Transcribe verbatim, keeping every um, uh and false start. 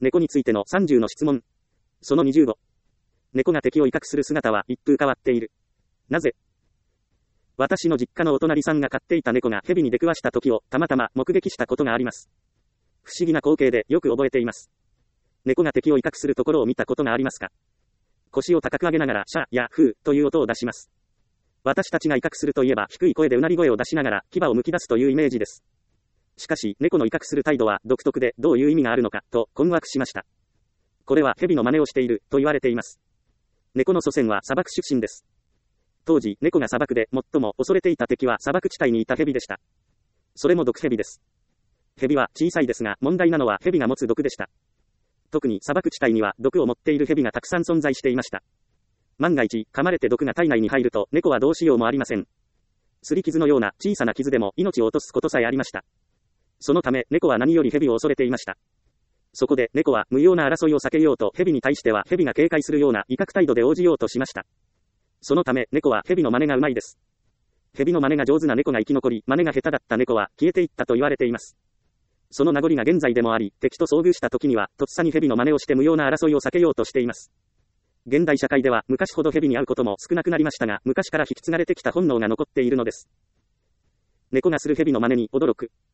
猫についてのさんじゅうの質問。そのにじゅうご。猫が敵を威嚇する姿は一風変わっている。なぜ？私の実家のお隣さんが飼っていた猫が蛇に出くわした時をたまたま目撃したことがあります。不思議な光景でよく覚えています。猫が敵を威嚇するところを見たことがありますか？腰を高く上げながらシャーやフーという音を出します。私たちが威嚇するといえば低い声でうなり声を出しながら牙を剥き出すというイメージです。しかし猫の威嚇する態度は独特でどういう意味があるのかと困惑しました。これは蛇の真似をしていると言われています。猫の祖先は砂漠出身です。当時猫が砂漠で最も恐れていた敵は砂漠地帯にいた蛇でした。それも毒蛇です。蛇は小さいですが問題なのは蛇が持つ毒でした。特に砂漠地帯には毒を持っている蛇がたくさん存在していました。万が一噛まれて毒が体内に入ると猫はどうしようもありません。擦り傷のような小さな傷でも命を落とすことさえありました。そのため猫は何より蛇を恐れていました。そこで猫は無用な争いを避けようと蛇に対しては蛇が警戒するような威嚇態度で応じようとしました。そのため猫は蛇の真似がうまいです。蛇の真似が上手な猫が生き残り、真似が下手だった猫は消えていったと言われています。その名残が現在でもあり、敵と遭遇した時にはとっさに蛇の真似をして無用な争いを避けようとしています。現代社会では昔ほど蛇に会うことも少なくなりましたが、昔から引き継がれてきた本能が残っているのです。猫がする蛇の真似に驚く。